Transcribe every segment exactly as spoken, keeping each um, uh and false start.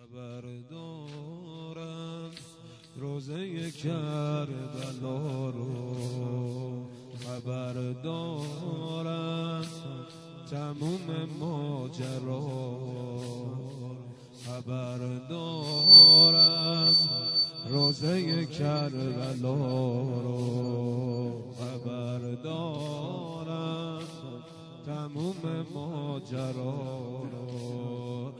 خبر دارم روزه کربلا رو، خبر دارم تموم ماجرا، خبر دارم روزه کربلا رو، خبر دارم تموم ماجرا رو.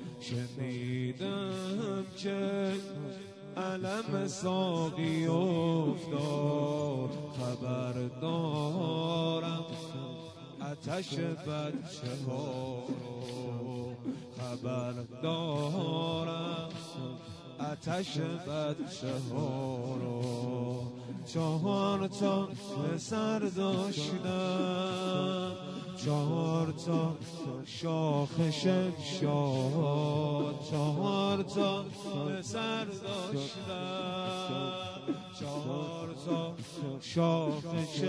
شنیدم که علم ساقی افتاد، خبر دارم آتش بچه ها رو، خبر دارم آتش بچه ها رو. چهار تا پسر داشتم، چهار تا شاخ شمشاد، چهار تا پسر داشتم، چهار تا شاخ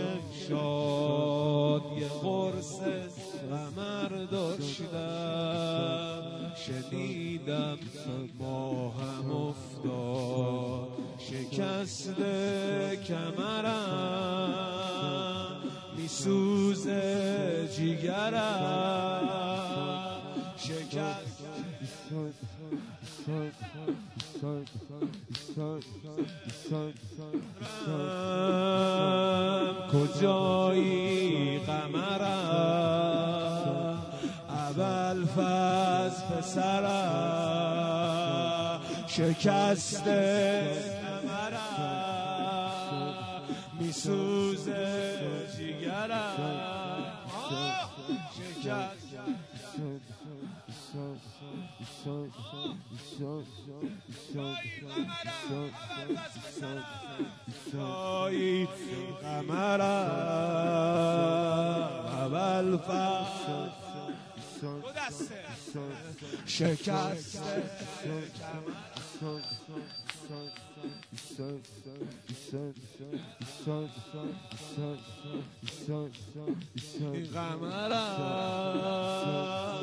شمشاد، یه قرص قمر داشتم. شنیدم ماهم افتاد شکست کمرم، میسوزه جیگرم، شکست کجایی قمرم، ابوالفضل پسرم، شکست کمرم، میسوزه جیگرم، شکست جایی قمرم، ابوالفضل دو دسته شکست این قمرم،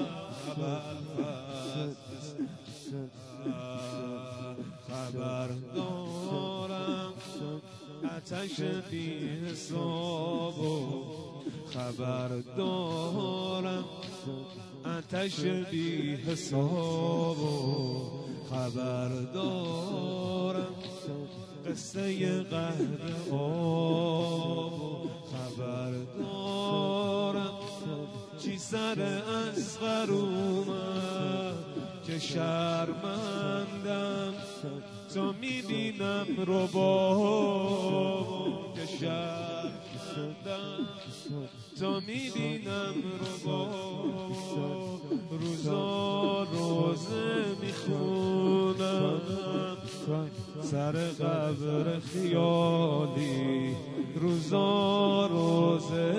خبر دارم آتش بی حساب، خبر دارم آتش بی حساب، خبر دارم قصه قهر آب، خبر دارم چی سر اصغر اومد که شرمندم تو میبینم رباب، که شرمندم تو میبینم رباب. روزا روزه میخونم سر قبر خیالی، روزا روزه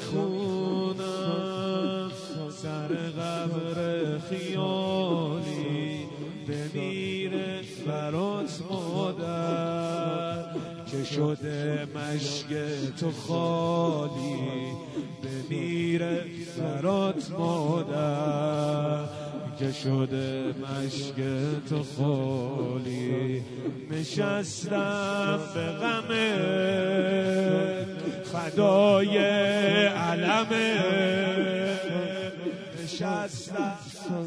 میخونم سر قبر خیالی. بمیره برات مادر که شده مشک تو خالی، بمیره برات مادر که شده مشک تو خالی. نشستم به غم فدای علمه، نشستم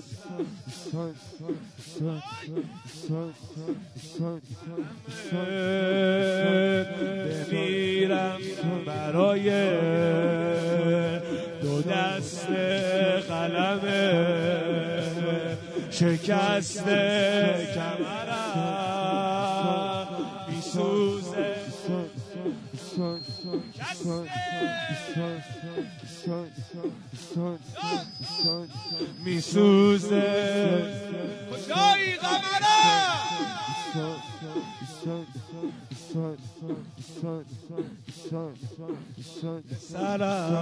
بمیرم برای دو دست قلمه، شکست کمرم، میسوزه میسوزه کجایی قمرم، سرم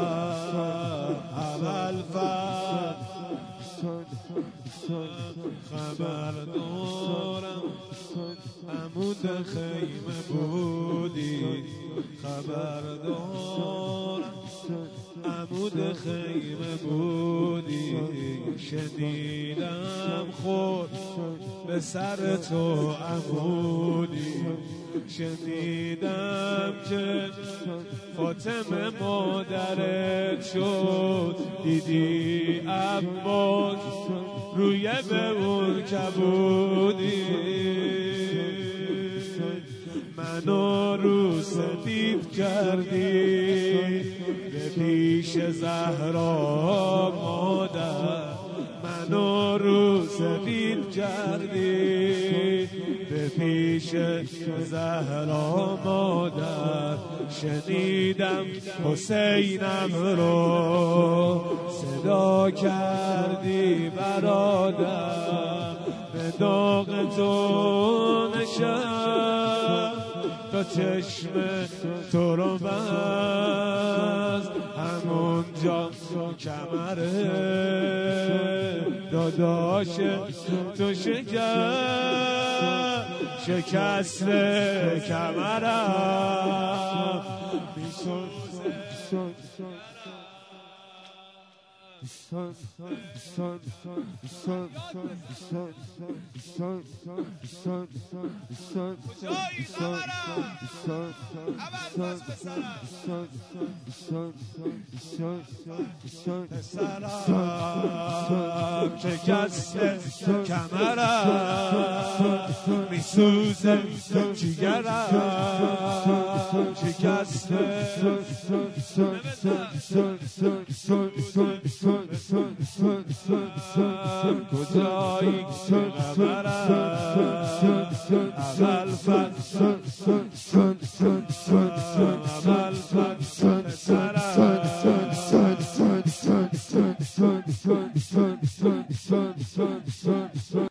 ابوالفضل خبر دارم عمود خیمه بودی، خبر دارم عمود خیمه بودی. شنیدم خود خورد به سر تو عمودی. شنیدم که فاطمه مادرت شد، دیدی عباس روی به اون کبودی. منو رو سفید کردی به پیش زهرا مادر، منو رو سفید کردی به پیش زهرا مادر. شنیدم حسینم رو صدا کردی برادر، به داغ تو نشست تا چشم تو رو بست، همونجا کمر داداش تو شکست، شکست کمرم میسوزه. پسرم شکست کمرم میسوزه جگرم، شکست کجایی خبرم اول فت اول فت